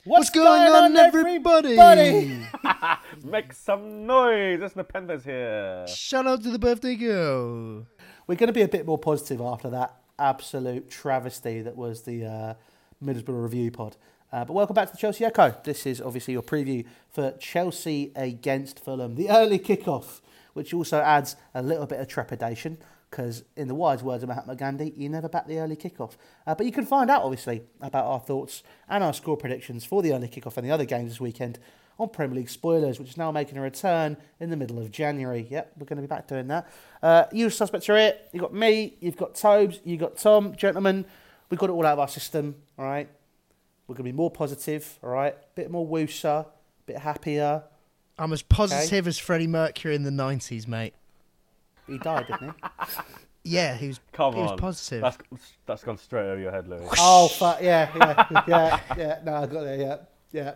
What's going on, everybody? Make some noise. It's Nepenthes here. Shout out to the birthday girl. We're going to be a bit more positive after that absolute travesty that was the Middlesbrough Review pod. But welcome back to the Chelsea Echo. This is obviously your preview for Chelsea against Fulham. The early kickoff, which also adds a little bit of trepidation, because in the wise words of Mahatma Gandhi, you never back the early kickoff. But you can find out, obviously, about our thoughts and our score predictions for the early kickoff and the other games this weekend on Premier League Spoilers, which is now making a return in the middle of January. Yep, we're going to be back doing that. You suspects are here. You've got me, you've got Tobes, you've got Tom. Gentlemen, we've got it all out of our system, all right? We're going to be more positive, all right? A bit more wooser, a bit happier. I'm as positive as Freddie Mercury in the 90s, mate. He died, didn't he? Yeah, he was positive. That's gone straight over your head, Louis. Oh, fuck, yeah. No, I got there, yeah.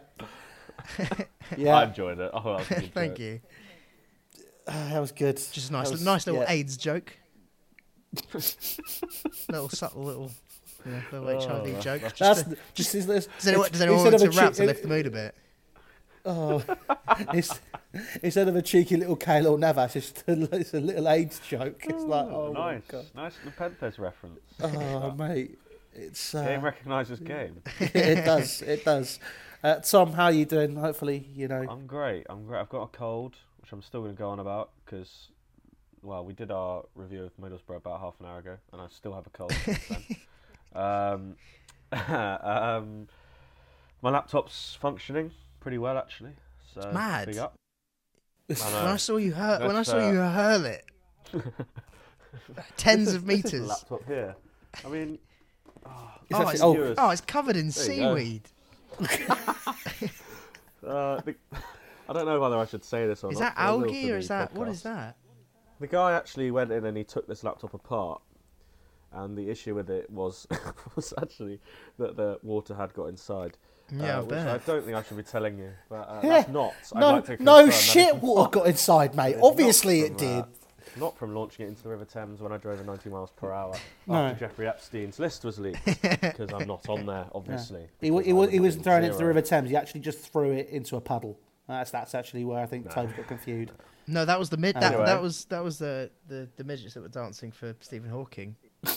I enjoyed it. Oh, that was a good Thank joke. you. That was good. Just a nice little AIDS joke. Little HIV joke. Does anyone want to rap to lift the mood a bit? Oh, instead of a cheeky little Kaylor Navas, it's a little AIDS joke. It's like, oh, nice, my God. nice Nepenthes reference. Oh, mate, it's Game recognises game. it does. Tom, how are you doing? Hopefully, I'm great. I've got a cold, which I'm still going to go on about because, well, we did our review of Middlesbrough about half an hour ago, and I still have a cold since then. My laptop's functioning pretty well, actually. So it's mad. Big up. When I saw you hurl it, tens of meters. This is a laptop here. I mean, it's covered in seaweed. I don't know whether I should say this or not. Is that algae or is that what is that? The guy actually went in and he took this laptop apart, and the issue with it was actually that the water had got inside. Yeah, which I don't think I should be telling you, but Yeah. that's not. No shit water got inside, mate. Obviously it did. Not from launching it into the River Thames when I drove at 90 miles per hour No. after Jeffrey Epstein's list was leaked, because I'm not on there, obviously. He wasn't throwing it into the River Thames. He actually just threw it into a puddle. That's actually where I think Toby got confused. No, that was the mid. Anyway. That was the midgets that were dancing for Stephen Hawking.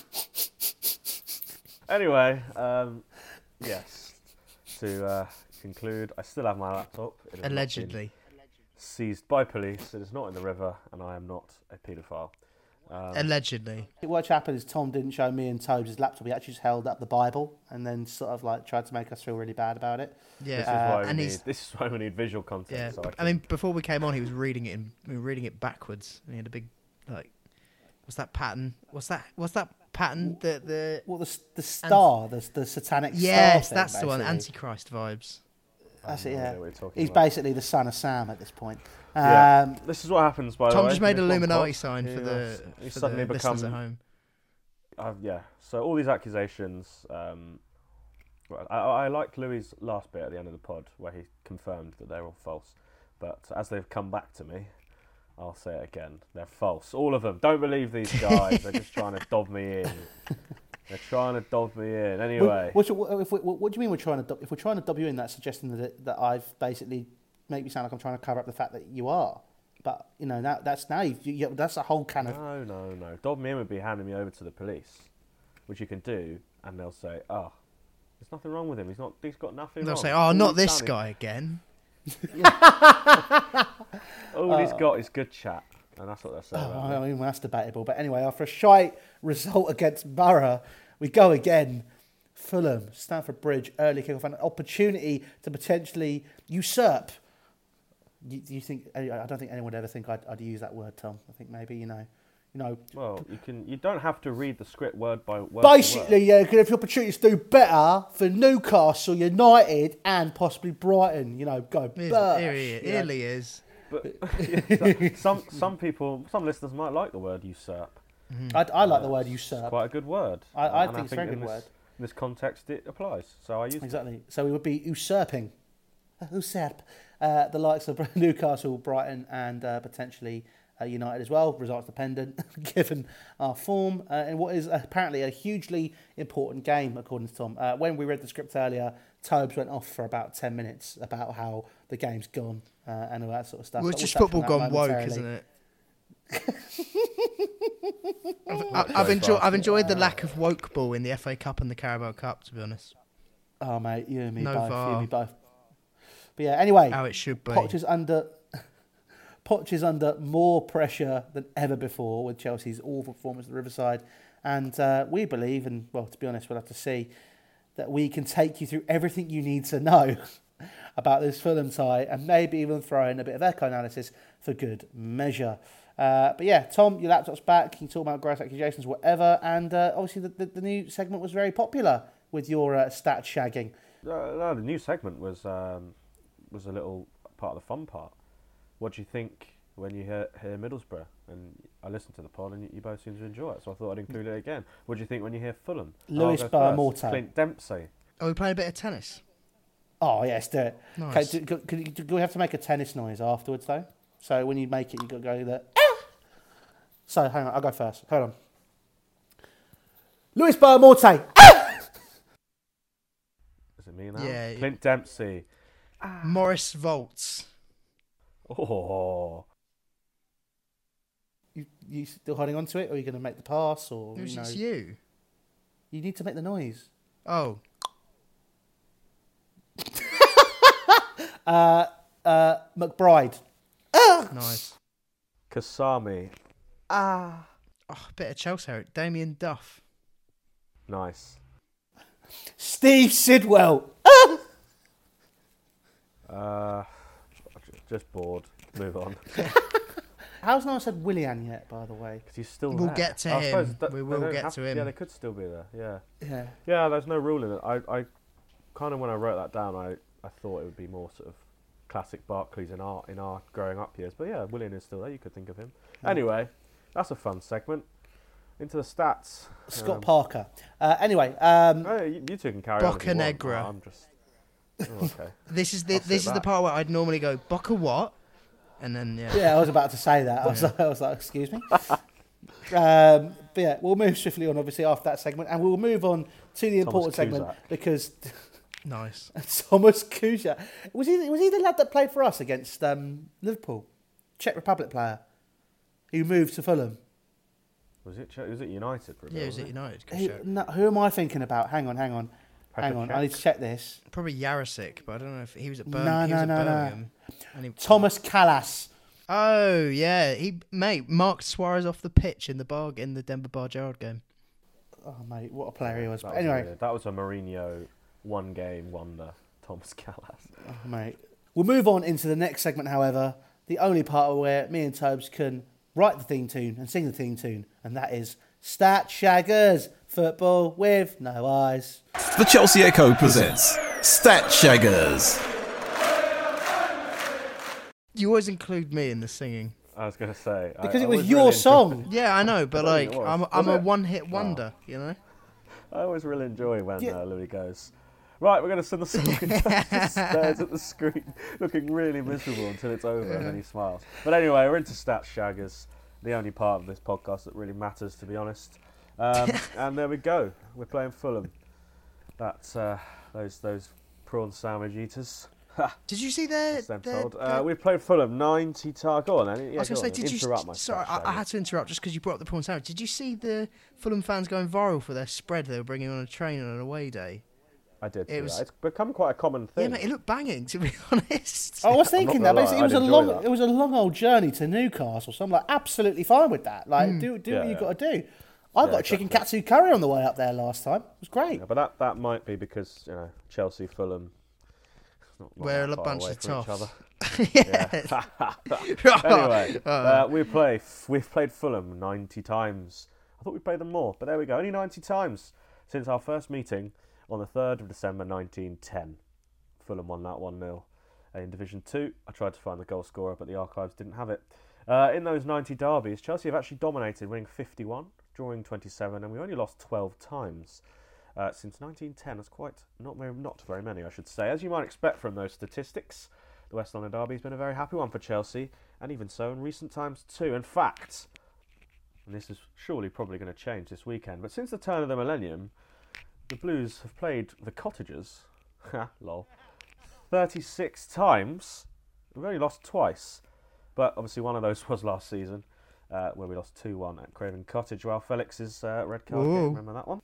Anyway, yes. To conclude, I still have my laptop. It has not been Allegedly. seized by police. It is not in the river, and I am not a paedophile. Allegedly. What happened is Tom didn't show me and Toby his laptop. He actually just held up the Bible and then sort of like tried to make us feel really bad about it. Yeah. This is why we need visual content. Yeah. So I mean, before we came on, he was reading it backwards. And he had a big what's that pattern? What's that pattern? The star, the satanic star. Yes, thing, that's the one. basically. Antichrist vibes. That's it. I Yeah. know what you're talking He's about. basically the son of Sam at this point. Yeah. This is what happens, by the way. Tom just made an This one Illuminati pot, sign for the suddenly listeners at home. So all these accusations. I liked Louis' last bit at the end of the pod where he confirmed that they're all false. But as they've come back to me, I'll say it again. They're false. All of them. Don't believe these guys. They're just trying to dob me in. They're trying to dob me in. Anyway. What do you mean we're trying to? If we're trying to dob you in, that's suggesting that I've basically make me sound like I'm trying to cover up the fact that you are. But that's naive. That's a whole kind of. No. Dob me in would be handing me over to the police, which you can do, and they'll say, "Oh, there's nothing wrong with him. He's got nothing." They'll wrong. say, "Oh, All not he's this done guy again." All he's got is good chat, and that's what they'll say. I mean, that's debatable. But anyway, after a shite result against Borough, we go again. Fulham, Stamford Bridge, early kickoff, an opportunity to potentially usurp. You think? I don't think anyone would ever think I'd use that word, Tom. I think maybe Well, you don't have to read the script word by word. Basically, yeah. If your opportunities do better for Newcastle United and possibly Brighton, go. Here he is. But some people, some listeners might like the word usurp. I like the word usurp. It's quite a good word. I think it's a very good word. In this context, it applies. So I use exactly. So we would be usurping, the likes of Newcastle, Brighton, and potentially United as well, results dependent, given our form, in what is apparently a hugely important game, according to Tom. When we read the script earlier, Tobes went off for about 10 minutes about how the game's gone and all that sort of stuff. Well, But it's just we'll touch on football that gone woke, momentarily. isn't it? I've enjoyed the lack of woke ball in the FA Cup and the Carabao Cup, to be honest. Oh, mate, you and me No both. You VAR. and me both. But yeah, anyway, How it should be. Poch is under more pressure than ever before with Chelsea's awful performance at the Riverside. And we believe, and well, to be honest, we'll have to see, that we can take you through everything you need to know about this Fulham tie and maybe even throw in a bit of echo analysis for good measure. But yeah, Tom, your laptop's back. You can talk about gross accusations, whatever. And obviously the new segment was very popular with your stat shagging. No, the new segment was a little part of the fun part. What do you think when you hear Middlesbrough? And I listened to the pod, and you both seem to enjoy it, so I thought I'd include it again. What do you think when you hear Fulham? Lewis I'll go first. Barmorto. Clint Dempsey. Are we playing a bit of tennis? Oh, yes, do it. Nice. Okay, do we have to make a tennis noise afterwards, though? So when you make it, you've got to go there. So, hang on, I'll go first. Hold on. Lewis Barmorte. Is it me now? Yeah. Clint Dempsey. Morris Volts. Oh. You still holding on to it, or are you going to make the pass? Or It's you. You need to make the noise. Oh. McBride. Nice. Kasami. Oh, a bit of Chelsea. Damien Duff. Nice. Steve Sidwell. Just bored. Move on. How's no one said Willian yet, by the way? Because he's still We'll there. get to I him. suppose We they will don't get have to him. Yeah, they could still be there. Yeah. Yeah. Yeah, there's no rule in it. I kind of, when I wrote that down, I thought it would be more sort of classic Barclays in our growing up years. But yeah, Willian is still there. You could think of him. Yeah. Anyway, that's a fun segment. Into the stats. Scott Parker. Anyway. You two can carry on if you want. Boccanegra. I'm just... Oh, okay. This is I'll sit the back. part where I'd normally go, Bocca what? And then, yeah. Yeah, I was about to say that. I was like, excuse me. But yeah, we'll move swiftly on, obviously, after that segment. And we'll move on to the important segment Cusack. because Nice. Thomas Kuja. Was he the lad that played for us against Liverpool? Czech Republic player who moved to Fulham. Was it United? For a bit, Yeah, was wasn't it United? Good shout. Who am I thinking about? Hang on. Petr I Cech? need to check this. Probably Yarasik, but I don't know if he was at No, Birmingham. And Thomas Callas. Oh, yeah. He marked Suarez off the pitch in the Denver Bar Gerrard game. Oh, mate, what a player he was. That But anyway, weird. That was a Mourinho one-game wonder. Thomas Callas. oh, mate. We'll move on into the next segment, however, the only part where me and Tobes can write the theme tune and sing the theme tune, and that is Stat Shaggers, football with no eyes. The Chelsea Echo presents Stat Shaggers. You always include me in the singing. I was going to say... Because I it was always your really song. Yeah, I know, but I don't think like, it was. I'm Was a it? one-hit wonder, you know? I always really enjoy when Yeah. Louis goes, right, we're going to sing the song, and just stares at the screen, looking really miserable until it's over, and then he smiles. But anyway, we're into Stats Shaggers, the only part of this podcast that really matters, to be honest. And there we go. We're playing Fulham. That's those prawn sandwich eaters. Did you see their... As I'm told. We've played Fulham 90 times. Go on, then. Yeah, I was going to say, did you... interrupt my Sorry, Stats I Shaggers. had to interrupt just because you brought up the prawn sandwich. Did you see the Fulham fans going viral for their spread they were bringing on a train on an away day? I did see It was- that. It's become quite a common thing. Yeah, mate, it looked banging, to be honest. I was I'm thinking not that, gonna but lie, it was I'd a enjoy long, that. it was a long old journey to Newcastle. So I'm like, absolutely fine with that. Like, do Yeah, what you yeah. got to do. I got a chicken katsu curry on the way up there last time. It was great. Yeah, but that might be because Chelsea, Fulham, not We're that a far bunch away of from each toffs. other. Yeah. Anyway, we've played Fulham 90 times. I thought we played them more, but there we go. Only 90 times since our first meeting on the 3rd of December 1910. Fulham won that 1-0 in Division 2. I tried to find the goal scorer, but the archives didn't have it. In those 90 derbies, Chelsea have actually dominated, winning 51, drawing 27, and we only lost 12 times. Since 1910, that's not very many, I should say. As you might expect from those statistics, the West London derby has been a very happy one for Chelsea, and even so in recent times too. In fact, and this is surely probably going to change this weekend, but since the turn of the millennium, the Blues have played the Cottagers lol, 36 times. We've only lost twice, but obviously one of those was last season, where we lost 2-1 at Craven Cottage. Well, Felix's red card game, remember that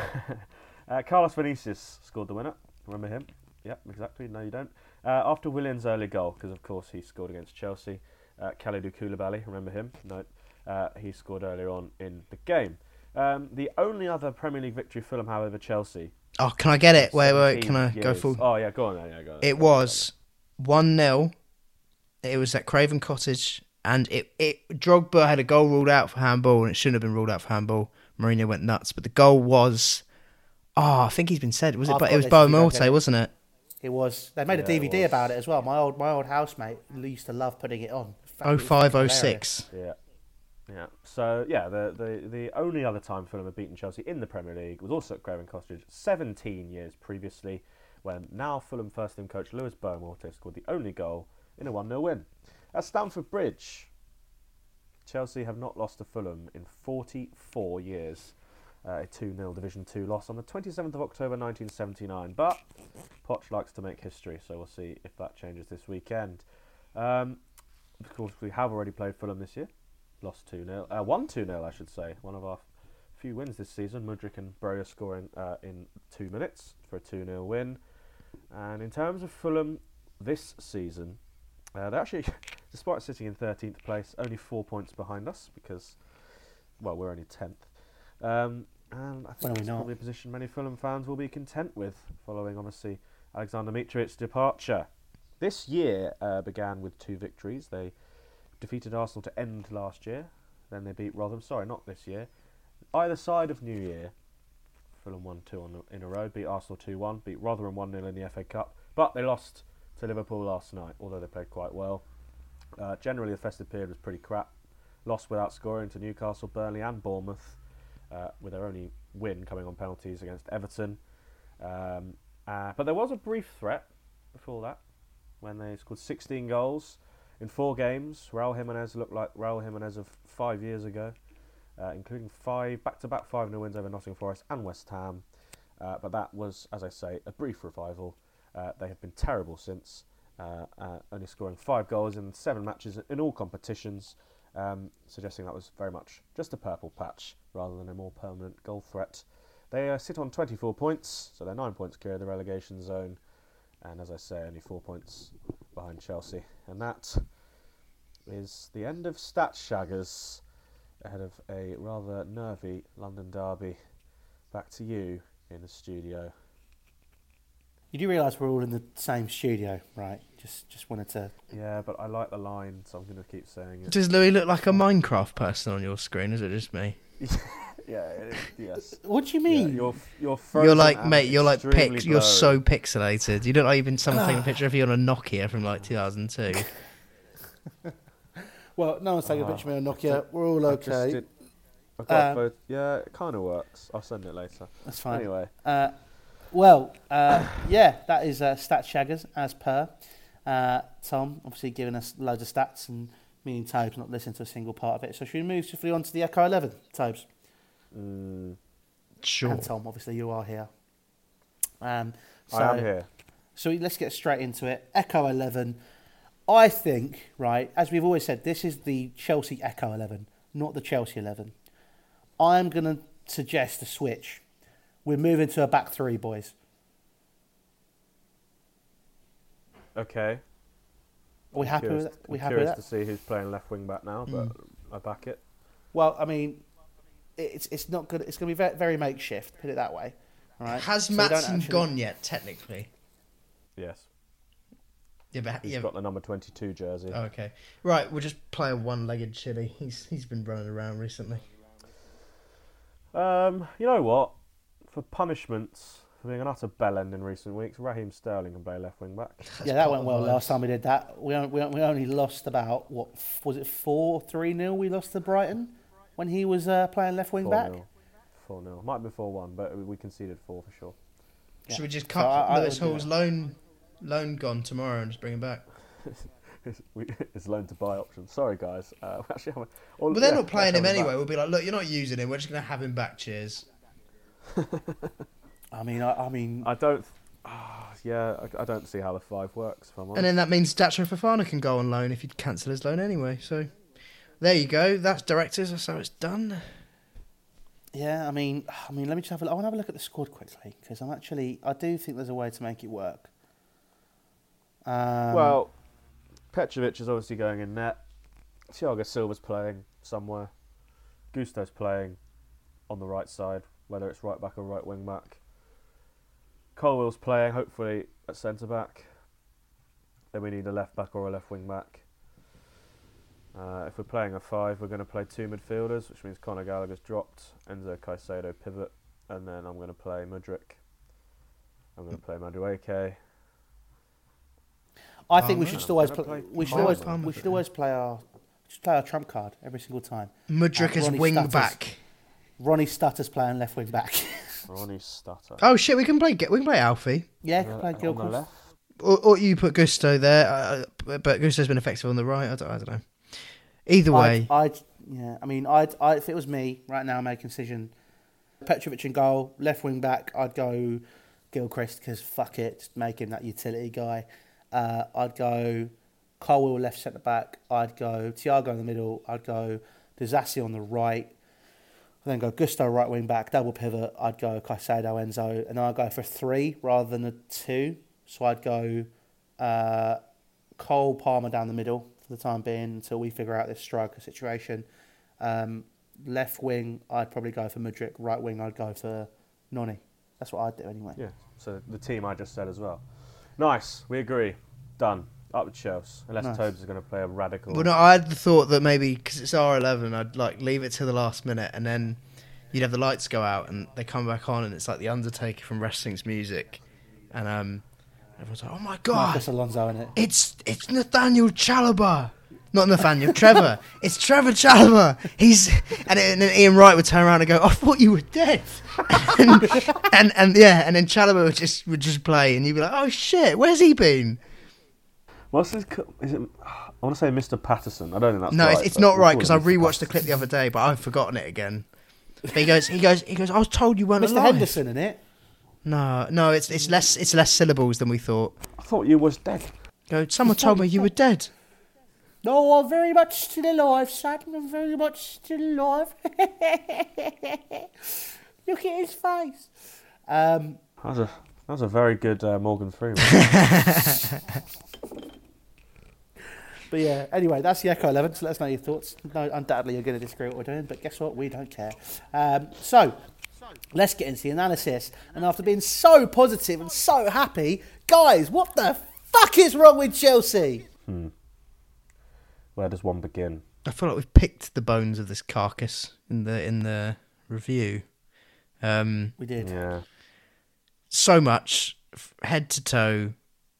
one? Carlos Vinicius scored the winner. Remember him? Yep, exactly. No, you don't. After Willian's early goal, because of course he scored against Chelsea. Kalidou Koulibaly, remember him? No, he scored earlier on in the game. The only other Premier League victory Fulham have over Chelsea. Oh, can I get it? Wait, can I go full? Oh yeah, go on then. Yeah, go on. It was 1-0. It was at Craven Cottage, and Drogba had a goal ruled out for handball, and it shouldn't have been ruled out for handball. Mourinho went nuts, but the goal was, I think he's been said, was it? But it was Boa Morte, wasn't it? It was. They made a DVD about it as well. My old housemate used to love putting it on. 05-06. Yeah. So yeah, the only other time Fulham had beaten Chelsea in the Premier League was also at Craven Cottage 17 years previously, when now Fulham first team coach Luis Boa Morte scored the only goal in a 1-0 win. At Stamford Bridge, Chelsea have not lost to Fulham in 44 years. A 2-0 Division 2 loss on the 27th of October 1979. But Poch likes to make history, so we'll see if that changes this weekend. Of course, we have already played Fulham this year. Lost 2-0. Won 2-0, I should say. One of our few wins this season. Mudryk and Broja scoring in 2 minutes for a 2-0 win. And in terms of Fulham this season, they're actually, despite sitting in 13th place, only 4 points behind us because, well, we're only 10th. And I think that's probably a position many Fulham fans will be content with, following, obviously, Alexander Mitrovic's departure. This year began with 2 victories. They defeated Arsenal to end last year. Then they beat Rotherham. Sorry, not this year. Either side of New Year, Fulham won 2 in a row, beat Arsenal 2-1, beat Rotherham 1-0 in the FA Cup. But they lost to Liverpool last night, although they played quite well. Generally, the festive period was pretty crap. Lost without scoring to Newcastle, Burnley and Bournemouth, with their only win coming on penalties against Everton. But there was a brief threat before that, when they scored 16 goals in 4 games. Raul Jimenez looked like Raul Jimenez of 5 years ago, including 5 back-to-back 5-0 wins over Nottingham Forest and West Ham. But that was, as I say, a brief revival. They have been terrible since, only scoring 5 goals in 7 matches in all competitions, suggesting that was very much just a purple patch rather than a more permanent goal threat. They sit on 24 points, so they're 9 points clear of the relegation zone, and as I say, only 4 points behind Chelsea. And that is the end of Stat Shaggers, ahead of a rather nervy London derby. Back to you in the studio. You do realise we're all in the same studio, right? Just wanted to... Yeah, but I like the line, so I'm going to keep saying it. Does Louis look like a Minecraft person on your screen? Is it just me? Yeah, it is, yes. What do you mean? Yeah, you're like, mate, you're like blurry. you're so pixelated. You look like you've been someone taking a picture of you on a Nokia from like 2002. Well, no one's taking a picture of me on Nokia. We're all okay. I've got both. Yeah, it kind of works. I'll send it later. That's fine. Anyway. Yeah, that is Stat Shaggers, as per. Tom, obviously giving us loads of stats, and me and Tobes not listening to a single part of it. So should we move swiftly on to the Echo 11, Tobes? Sure. And Tom, obviously you are here. I am here. So let's get straight into it. Echo 11. I think, right, as we've always said, this is the Chelsea Echo 11, not the Chelsea 11. I'm going to suggest a switch. We're moving to a back 3, boys. Okay. Are we happy with that? I'm curious to see who's playing left wing back now, but I back it. Well, I mean, it's not good. It's going to be very, very makeshift. Put it that way. All right. Has Maatsen gone yet? Technically. Yes. Yeah, but He's got the number 22 jersey. Oh, okay. Right, we'll just play a one-legged chili. He's been running around recently. You know what? For punishments for being an utter bellend in recent weeks, Raheem Sterling can play left wing back. Yeah, that went well last time we did that. We only lost about, what was it, 4-3-0 we lost to Brighton when he was playing left wing back? 4-0. Might be 4-1, but we conceded 4 for sure. Yeah. Should we just cut Lewis Hall's loan gone tomorrow and just bring him back? It's loan to buy option. Sorry, guys. They're not playing him anyway. We'll be like, look, you're not using him. We're just going to have him back. Cheers. I mean, I don't. Yeah, I don't see how the 5 works, if I'm honest. And then that means Dacho Fofana can go on loan if you'd cancel his loan anyway. So there you go. That's directors. That's how it's done. Yeah, I mean, let me just have a look. I want to have a look at the squad quickly because I do think there's a way to make it work. Well, Petrovic is obviously going in net. Thiago Silva's playing somewhere. Gusto's playing on the right side, whether it's right back or right wing back. Colwell's playing, hopefully, at centre back. Then we need a left back or a left wing back. If we're playing a 5, we're going to play 2 midfielders, which means Conor Gallagher's dropped, Enzo Caicedo pivot, and then I'm going to play Mudryk. I'm going to play Madueke. I think we should still always play. We should Palmer. always play our trump card every single time. Mudryk as Ronnie wing Stutters. back. Ronnie Stutter's playing left wing back. Ronnie Stutter. Oh shit, we can play Alfie. Yeah, can play On the Gilchrist. left. Or you put Gusto there, but Gusto's been effective on the right. I don't know. Either way, I'd if it was me right now, make a decision. Petrovic in goal, left wing back. I'd go Gilchrist because fuck it, just make him that utility guy. I'd go Colwell left centre back. I'd go Thiago in the middle. I'd go Disasi on the right. I'd then go Gusto right wing back, double pivot. I'd go Caicedo, Enzo, and then I'd go for 3 rather than a 2. So I'd go Cole, Palmer down the middle for the time being until we figure out this striker situation. Left wing, I'd probably go for Mudryk. Right wing, I'd go for Noni. That's what I'd do anyway. Yeah, so the team I just said as well. Nice, we agree. Done. Up with Chelsea. Unless Nice. Tobes is going to play a radical. well, no, I had the thought that maybe because it's R11, I'd like leave it to the last minute, and then you'd have the lights go out, and they come back on, and it's like the Undertaker from wrestling's music, and everyone's like, "Oh my god, Marcus Alonso in it. it's Nathaniel Chalobah." Not Nathaniel, Trevor. It's Trevor Chalobah. And then Ian Wright would turn around and go, "I thought you were dead." and then Chalobah would just play, and you'd be like, "Oh shit, where's he been?" What's his? Is it? I want to say Mr. Patterson. I don't think that's No, right. it's but not we'll right call because I him Mr. rewatched the Patterson. clip the other day, but I've forgotten it again. But he goes. I was told you weren't Mr. alive. Henderson in it. No, it's less syllables than we thought. I thought you was dead. Someone told me you were dead. No, I'm very much still alive, son. I'm very much still alive. Look at his face. That was a very good Morgan Freeman. But yeah, anyway, that's the Echo 11, so let us know your thoughts. No, undoubtedly you're going to disagree with what we're doing, but guess what? We don't care. So, let's get into the analysis. And after being so positive and so happy, guys, what the fuck is wrong with Chelsea? Where does one begin? I feel like we've picked the bones of this carcass in the review. We did. Yeah. So much head to toe.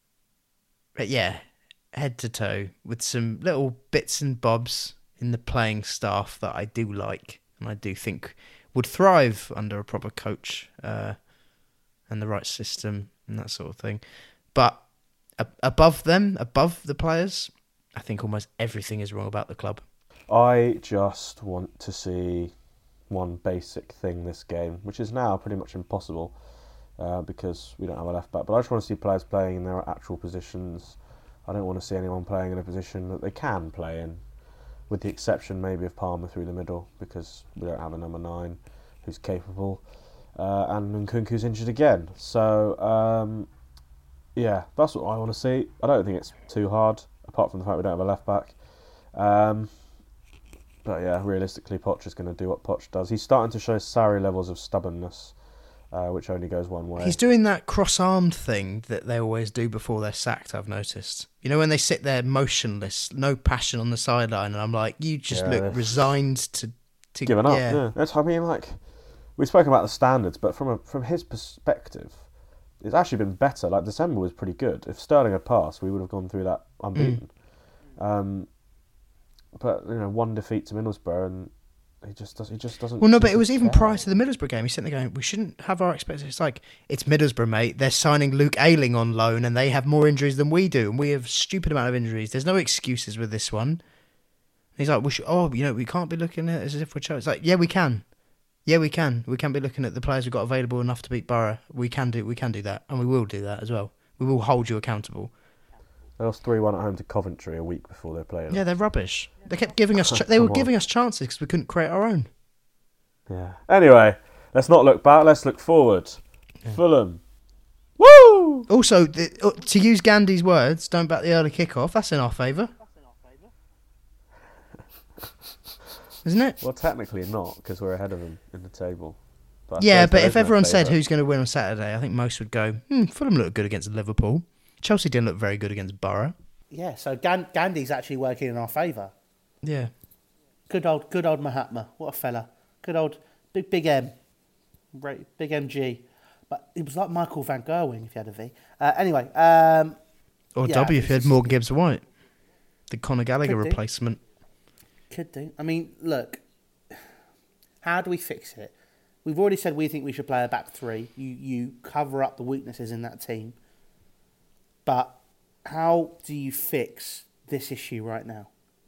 Head to toe with some little bits and bobs in the playing staff that I do like and I do think would thrive under a proper coach and the right system and that sort of thing. But above the players, I think almost everything is wrong about the club. I just want to see one basic thing this game, which is now pretty much impossible because we don't have a left back. But I just want to see players playing in their actual positions. I don't want to see anyone playing in a position that they can play in, with the exception maybe of Palmer through the middle because we don't have a number 9 who's capable, and Nkunku's injured again. So yeah, that's what I want to see. I don't think it's too hard, apart from the fact we don't have a left back. But yeah, realistically, Poch is going to do what Poch does. He's starting to show Sarri levels of stubbornness, which only goes one way. He's doing that cross-armed thing that they always do before they're sacked, I've noticed. You know, when they sit there motionless, no passion on the sideline, and I'm like, you just look resigned to giving up. Yeah. That's, I mean, like, we've spoken about the standards, but from his perspective, it's actually been better. Like, December was pretty good. If Sterling had passed, we would have gone through that unbeaten. But, you know, one defeat to Middlesbrough, and he just doesn't. Well, no, but it was even prior to the Middlesbrough game. He's sitting there going, we shouldn't have our expectations. It's like, it's Middlesbrough, mate. They're signing Luke Ayling on loan, and they have more injuries than we do, and we have a stupid amount of injuries. There's no excuses with this one. And he's like, we can't be looking at it as if we're Chelsea. It's like, yeah, we can. Yeah, we can. We can be looking at the players we've got available enough to beat Borough. We can do that, and we will do that as well. We will hold you accountable. They lost 3-1 at home to Coventry a week before they played. Yeah, they're rubbish. They kept giving us. They were giving us chances because we couldn't create our own. Yeah. Anyway, let's not look back. Let's look forward. Yeah. Fulham. Woo! Also, to use Gandhi's words, don't back the early kick-off. That's in our favour. Isn't it? Well, technically not, because we're ahead of them in the table. But yeah, but if everyone said who's going to win on Saturday, I think most would go, Fulham looked good against Liverpool. Chelsea didn't look very good against Borough. Yeah, so Gandhi's actually working in our favour. Yeah. Good old Mahatma. What a fella. Good old Big M. Big MG. But it was like Michael van Gerwen if you had a V. Anyway. Or yeah, W if you had Morgan Gibbs-White. The Conor Gallagher replacement. Could do. I mean, look, how do we fix it? We've already said we think we should play a back three. You cover up the weaknesses in that team. But how do you fix this issue right now?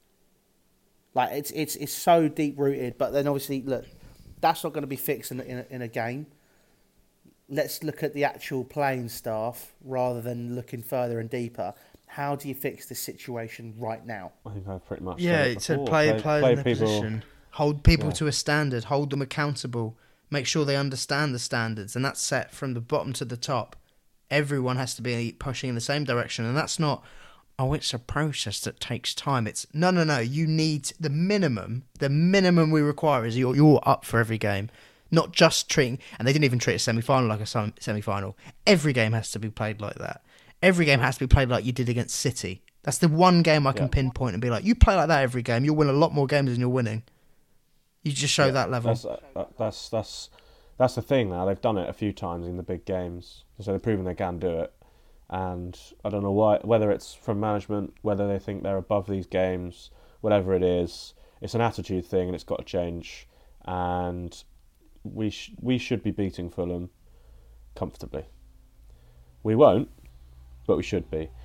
Like, it's so deep-rooted, but then obviously, look, that's not going to be fixed in a game. Let's look at the actual playing staff rather than looking further and deeper. How do you fix this situation right now? I think I've pretty much said play in their position. Hold people to a standard. Hold them accountable. Make sure they understand the standards. And that's set from the bottom to the top. Everyone has to be pushing in the same direction. And that's not, it's a process that takes time. It's, no. You need the minimum. The minimum we require is you're up for every game. Not just treating, and they didn't even treat a semi-final like a semi-final. Every game has to be played like that. Every game has to be played like you did against City. That's the one game I can pinpoint and be like, you play like that every game, you'll win a lot more games than you're winning. You just show that level. That's the thing now. They've done it a few times in the big games, so they've proven they can do it. And I don't know whether it's from management, whether they think they're above these games, whatever it is. It's an attitude thing, and it's got to change. And we should be beating Fulham comfortably. We won't. But we should be.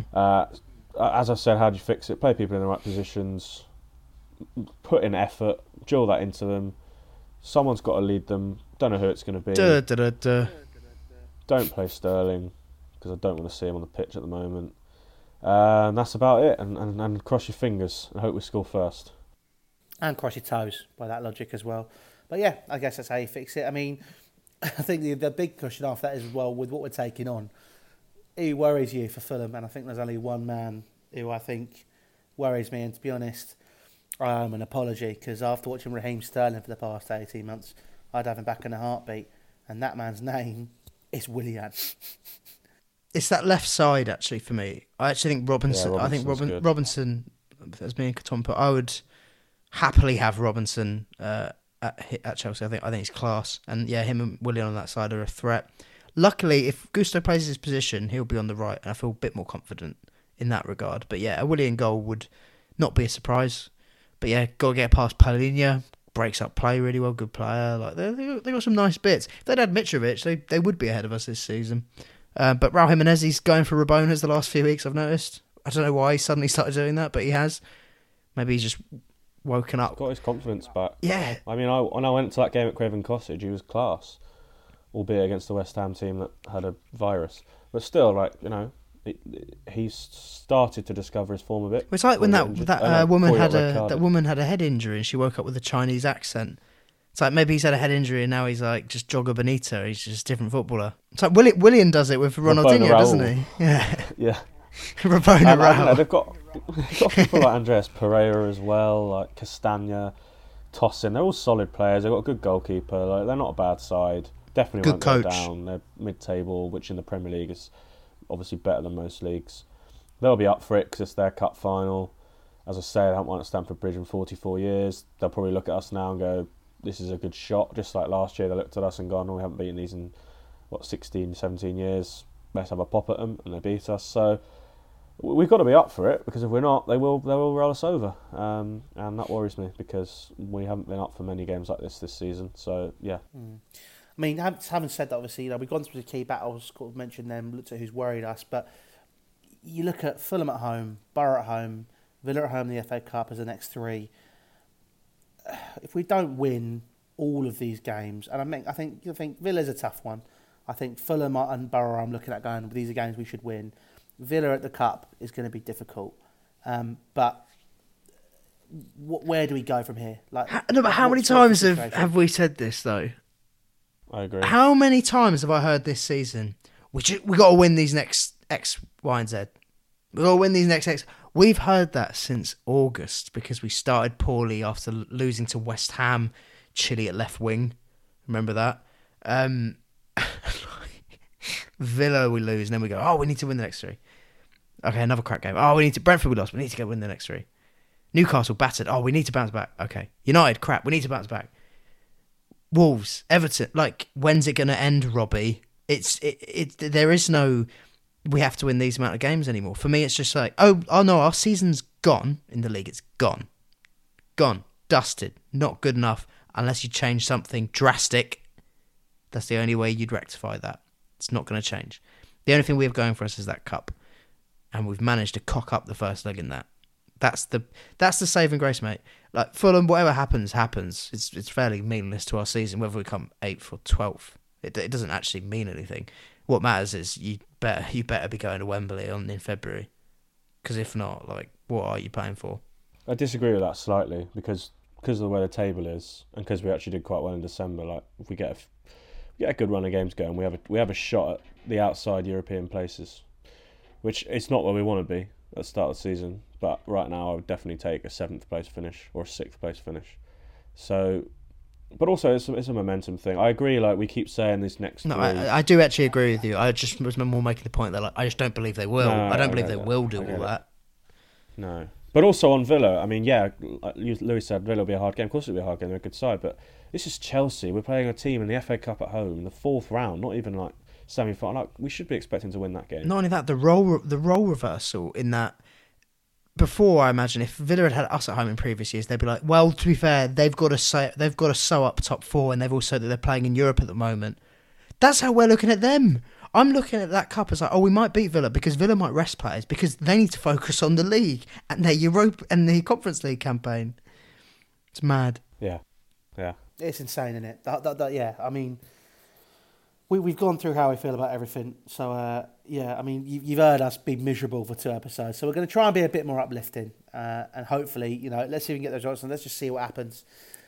As I said, how do you fix it? Play people in the right positions, put in effort, drill that into them. Someone's got to lead them. Don't know who it's going to be. Don't play Sterling, because I don't want to see him on the pitch at the moment. That's about it. And cross your fingers and hope we score first. And cross your toes, by that logic as well. But yeah, I guess that's how you fix it. I mean, I think the big question after that is, well, with what we're taking on, who worries you for Fulham? And I think there's only one man who I think worries me. And to be honest, an apology, because after watching Raheem Sterling for the past 18 months, I'd have him back in a heartbeat. And that man's name is Willian. It's that left side, actually, for me. I actually think Robinson. Yeah, I think Robinson, as me and Tom put, I would happily have Robinson at Chelsea. I think he's class. And yeah, him and Willian on that side are a threat. Luckily, if Gusto plays his position, he'll be on the right, and I feel a bit more confident in that regard. But yeah, a Willian goal would not be a surprise. But yeah, got to get past Palhinha, breaks up play really well, good player. Like they got some nice bits. If they'd had Mitrovic, they would be ahead of us this season. But Raul Jimenez, he's going for Rabonas the last few weeks, I've noticed. I don't know why he suddenly started doing that, but he has. Maybe he's just woken up. Got his confidence back. Yeah. I mean, when I went to that game at Craven Cottage, he was class. Albeit against the West Ham team that had a virus. But still, he's started to discover his form a bit. It's like when that woman had a head injury and she woke up with a Chinese accent. It's like maybe he's had a head injury and now he's like just Jogger Bonito. He's just a different footballer. It's like Willian does it with Ronaldinho, doesn't he? Yeah. Yeah. Rabona Raul. They've got people like Andreas Pereira as well, like Castagna, Tosin. They're all solid players. They've got a good goalkeeper. Like, they're not a bad side. Definitely good won't coach. Go down. They're mid-table, which in the Premier League is obviously better than most leagues. They'll be up for it because it's their cup final. As I say, they haven't won at Stamford Bridge in 44 years. They'll probably look at us now and go, this is a good shot. Just like last year, they looked at us and gone, we haven't beaten these in, 16, 17 years. Let's have a pop at them. And they beat us. So we've got to be up for it, because if we're not, they will roll us over. And that worries me, because we haven't been up for many games like this season. So, yeah. I mean, having said that, obviously, we've gone through the key battles, mentioned them, looked at who's worried us, but you look at Fulham at home, Borough at home, Villa at home in the FA Cup as the next three. If we don't win all of these games, and I think Villa's a tough one. I think Fulham and Borough I'm looking at going, these are games we should win. Villa at the Cup is going to be difficult. But where do we go from here? Like, but how many times have we said this, though? I agree. How many times have I heard this season, we got to win these next X, Y, and Z? We got to win these next X. We've heard that since August because we started poorly after losing to West Ham, Chile at left wing. Remember that? Villa we lose, and then we go, oh, we need to win the next three. Okay, another crap game. Oh, Brentford we lost. We need to go win the next three. Newcastle battered. Oh, we need to bounce back. Okay. United, crap. We need to bounce back. Wolves, Everton. Like, when's it going to end, Robbie? There is no, we have to win these amount of games anymore. For me, it's just like, oh no, our season's gone in the league. It's gone. Gone. Dusted. Not good enough unless you change something drastic. That's the only way you'd rectify that. It's not going to change. The only thing we have going for us is that cup. And we've managed to cock up the first leg in that. That's the saving grace, mate. Like, Fulham, whatever happens. It's fairly meaningless to our season, whether we come 8th or 12th. It doesn't actually mean anything. What matters is you better be going to Wembley in February. Because if not, like, what are you playing for? I disagree with that slightly because of the way the table is, and because we actually did quite well in December. Like, if we get a good run of games going, we have a shot at the outside European places, which it's not where we want to be at the start of the season. But right now, I would definitely take a 7th place finish or a 6th place finish. So, but also it's a momentum thing. I agree. Like, we keep saying this next. No, I do actually agree with you. I just was more making the point that, like, I just don't believe they will. No, I don't believe they will do all that. No. But also on Villa, I mean, yeah, like Louis said, Villa will be a hard game. Of course it'll be a hard game, they're a good side, but this is Chelsea. We're playing a team in the FA Cup at home in the 4th round, not even like semi-final. Like, we should be expecting to win that game. Not only that, the role reversal in that, before, I imagine, if Villa had us at home in previous years, they'd be like, well, to be fair, they've got to sew up top 4, and they've also that they're playing in Europe at the moment. That's how we're looking at them. I'm looking at that cup as like, oh, we might beat Villa because Villa might rest players because they need to focus on the league and their Europa and the Conference League campaign. It's mad. Yeah. It's insane, isn't it? Yeah, I mean, we've gone through how we feel about everything. So, yeah, I mean, you've heard us be miserable for 2 episodes. So we're going to try and be a bit more uplifting. And hopefully, let's see if we can get those results and let's just see what happens.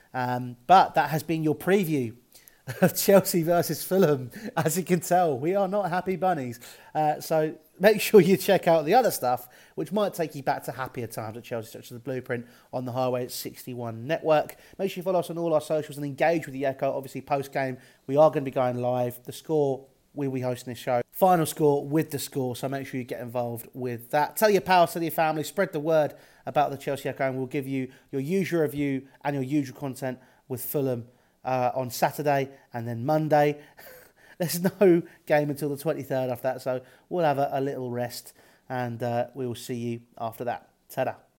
But that has been your preview of Chelsea versus Fulham. As you can tell, we are not happy bunnies. So make sure you check out the other stuff, which might take you back to happier times at Chelsea, such as the Blueprint on the Highway 61 network. Make sure you follow us on all our socials and engage with the Echo. Obviously, post-game, we are going to be going live. The Score, we'll be hosting this show. Final Score with The Score, so make sure you get involved with that. Tell your pals, tell your family, spread the word about the Chelsea Echo, and we'll give you your usual review and your usual content with Fulham on Saturday and then Monday. There's no game until the 23rd after that, so we'll have a little rest and we will see you after that. Ta-da.